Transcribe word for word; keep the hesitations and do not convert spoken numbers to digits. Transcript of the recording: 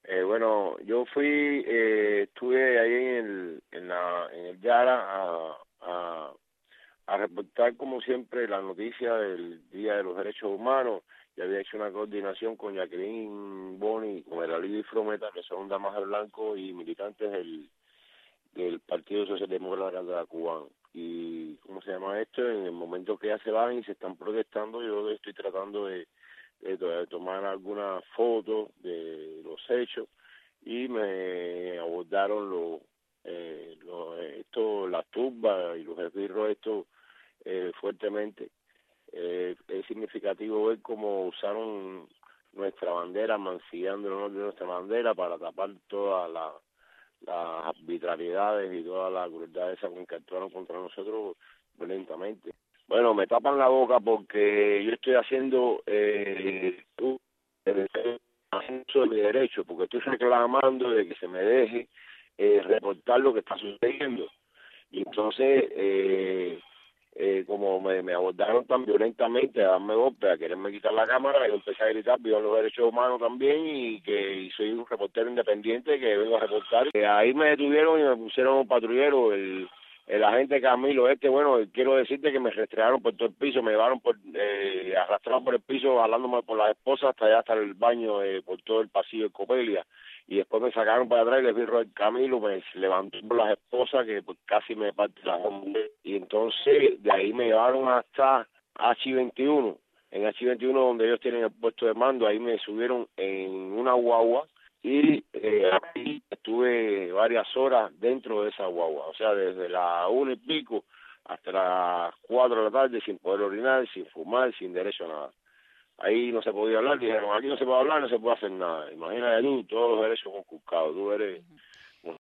Eh, bueno, yo fui, eh, estuve ahí en el, en la, en el Yara a, a, a reportar como siempre la noticia del Día de los Derechos Humanos. Y había hecho una coordinación con Jacqueline Boni y con el Alidi Frometa, que son damas de blanco y militantes del, del Partido Socialdemócrata Cubano. Y, ¿cómo se llama esto? En el momento que ya se van y se están protestando, yo estoy tratando de, de, de tomar algunas fotos de los hechos y me abordaron los, eh, los esto, las turbas y los esbirros estos eh, fuertemente. Eh, es significativo ver cómo usaron nuestra bandera, mancillando el honor de nuestra bandera para tapar toda la las arbitrariedades y toda la crueldad esa con que actuaron contra nosotros violentamente. Bueno, me tapan la boca porque yo estoy haciendo eh, un uso de mi derecho, porque estoy reclamando de que se me deje eh, reportar lo que está sucediendo. Y entonces, eh, eh, como me, me abordaron tan violentamente a darme golpes, a quererme quitar la cámara, yo empecé a gritar, vivan los derechos humanos también, y que y soy un reportero independiente que vengo a reportar. Eh, ahí me detuvieron y me pusieron un patrullero, el, el agente Camilo este, bueno, quiero decirte que me rastrearon por todo el piso, me llevaron por, eh, arrastraron por el piso, jalándome por las esposas hasta allá, hasta el baño, eh, por todo el pasillo de Copelia. Y después me sacaron para atrás y les vi el Camilo, me levantó por las esposas que pues, casi me parte la hombre. Y entonces de ahí me llevaron hasta H veintiuno. En H veintiuno, donde ellos tienen el puesto de mando, ahí me subieron en una guagua y eh, ahí estuve varias horas dentro de esa guagua. O sea, desde las una y pico hasta las cuatro de la tarde sin poder orinar, sin fumar, sin derecho a nada. Ahí no se podía hablar, dijeron, aquí no se puede hablar, no se puede hacer nada. Imagínate tú, todos los derechos conculcados, tú eres